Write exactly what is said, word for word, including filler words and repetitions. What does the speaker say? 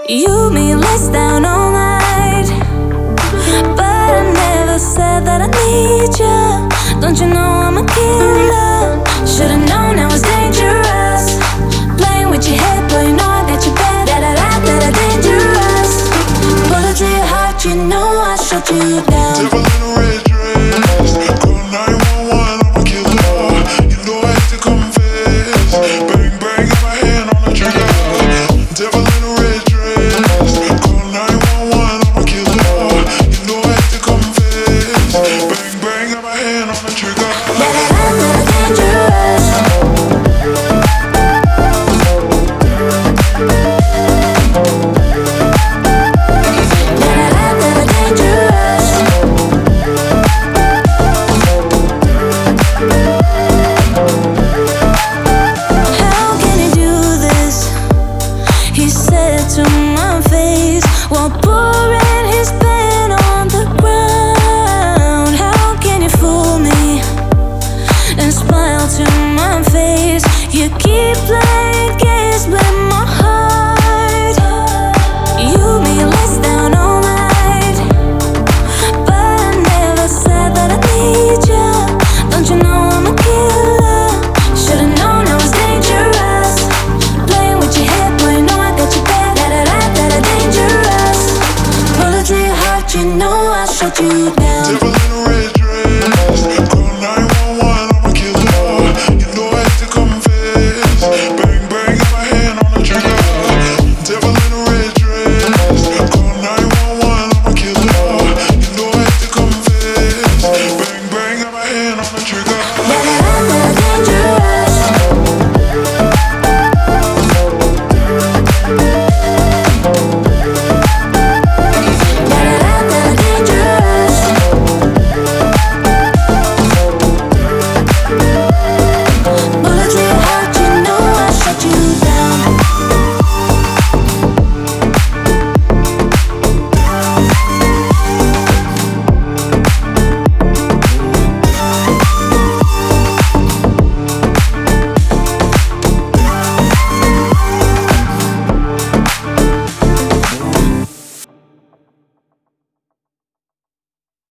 You made lights down all night, but I never said that I need you. Don't you know I'm a killer? Should've known I was dangerous. Playing with your head, boy, you know I got your back. Da da da da da, dangerous. Bullet to your heart, you know I shut you down. Devil in a red dress, call nine one one, I'm a killer. You know I have to confess. Bang bang, got my hand on the trigger. Devil in a red dress, call nine one one, I'm a killer. You know I have to confess. Bang bang, got my hand on the trigger. Da da da da, dangerous. To my face while pouring his pen on the ground. How can you fool me and smile to my face? You keep playing games with my heart. You made lights down all night, but I never said that I need you. Don't you know I'm a killer? Should've known I was dangerous. Playing with your head, boy, you know I got your back. You know I shut you down.